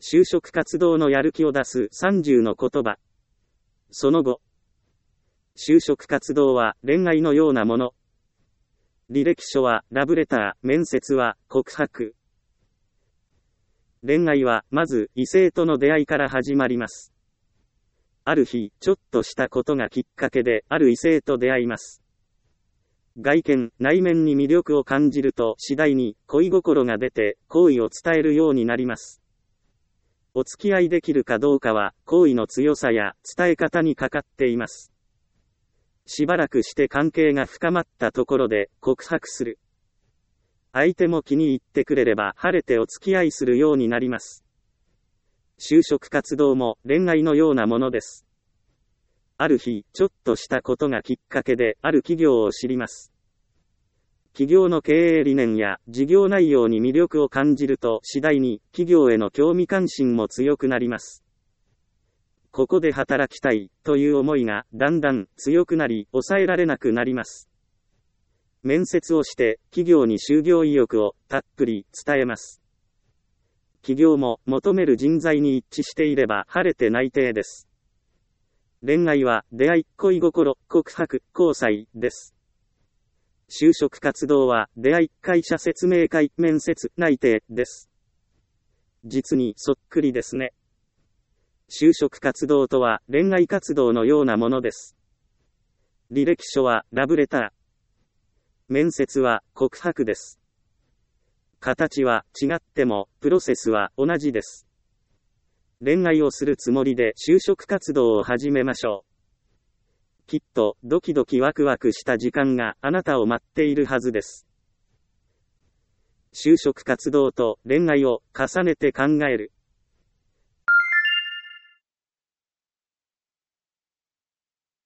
就職活動のやる気を出す30の言葉。その後。就職活動は恋愛のようなもの。履歴書はラブレター、面接は告白。恋愛はまず異性との出会いから始まります。ある日、ちょっとしたことがきっかけである異性と出会います。外見、内面に魅力を感じると次第に恋心が出て好意を伝えるようになります。お付き合いできるかどうかは好意の強さや伝え方にかかっています。しばらくして関係が深まったところで告白する。相手も気に入ってくれれば晴れてお付き合いするようになります。就職活動も恋愛のようなものです。ある日、ちょっとしたことがきっかけである企業を知ります。企業の経営理念や事業内容に魅力を感じると次第に企業への興味関心も強くなります。ここで働きたいという思いがだんだん強くなり抑えられなくなります。面接をして企業に就業意欲をたっぷり伝えます。企業も求める人材に一致していれば晴れて内定です。恋愛は出会い、恋心、告白、交際です。就職活動は出会い、会社説明会、面接、内定です。実にそっくりですね。就職活動とは恋愛活動のようなものです。履歴書はラブレター。面接は告白です。形は違ってもプロセスは同じです。恋愛をするつもりで就職活動を始めましょう。きっとドキドキワクワクした時間があなたを待っているはずです。就職活動と恋愛を重ねて考える。